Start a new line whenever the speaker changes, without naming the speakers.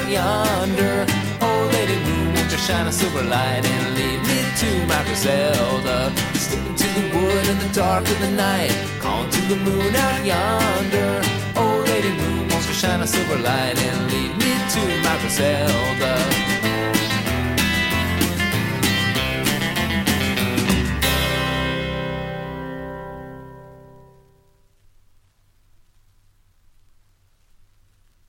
yonder. Oh, Lady Moon, won't you shine a silver light and lead me to my Griselda? Slipping to the wood in the dark of the night, calling to the moon out yonder. Oh, Lady Moon, won't you shine a silver light and lead me to my Griselda?